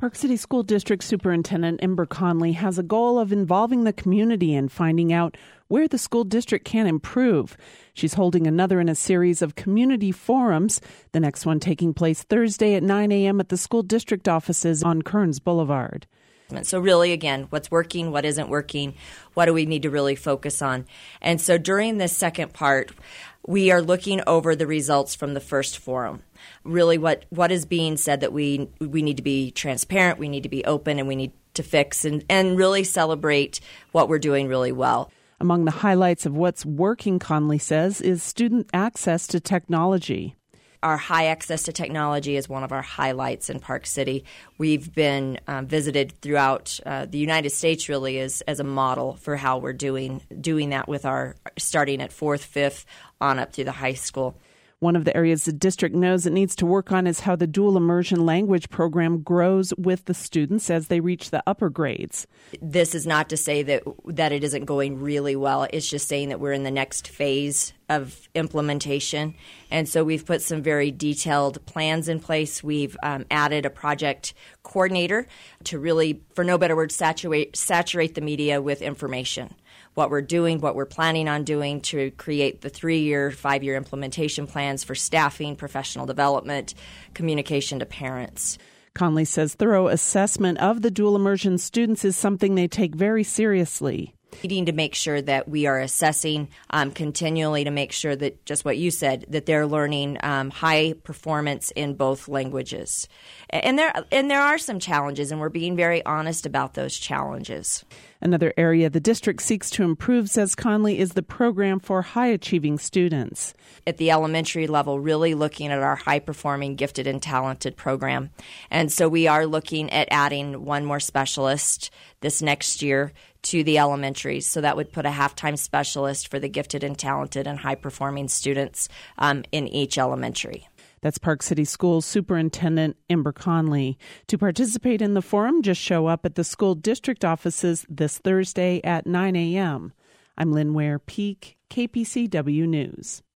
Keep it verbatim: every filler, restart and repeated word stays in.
Park City School District Superintendent Ember Conley has a goal of involving the community and finding out where the school district can improve. She's holding another in a series of community forums, the next one taking place Thursday at nine a.m. at the school district offices on Kearns Boulevard. So really, again, what's working, what isn't working, what do we need to really focus on? And so during this second part, we are looking over the results from the first forum. Really what, what is being said that we we need to be transparent, we need to be open, and we need to fix and, and really celebrate what we're doing really well. Among the highlights of what's working, Conley says, is student access to technology. Our high access to technology is one of our highlights in Park City. We've been um, visited throughout uh, the United States really as, as a model for how we're doing doing that with our starting at fourth, fifth, on up through the high school. One of the areas the district knows it needs to work on is how the dual immersion language program grows with the students as they reach the upper grades. This is not to say that that it isn't going really well. It's just saying that we're in the next phase of implementation. And so we've put some very detailed plans in place. We've um, added a project coordinator to really, for no better word, saturate, saturate the media with information. What we're doing, what we're planning on doing to create the three-year, five-year implementation plans for staffing, professional development, communication to parents. Conley says thorough assessment of the dual immersion students is something they take very seriously. Needing to make sure that we are assessing um, continually to make sure that, just what you said, that they're learning um, high performance in both languages. And there, and there are some challenges, and we're being very honest about those challenges. Another area the district seeks to improve, says Conley, is the program for high-achieving students. At the elementary level, really looking at our high-performing, gifted, and talented program. And so we are looking at adding one more specialist this next year to the elementaries. So that would put a half-time specialist for the gifted and talented and high-performing students um, in each elementary. That's Park City Schools Superintendent Ember Conley. To participate in the forum, just show up at the school district offices this Thursday at nine a.m. I'm Lynn Ware Peak, K P C W News.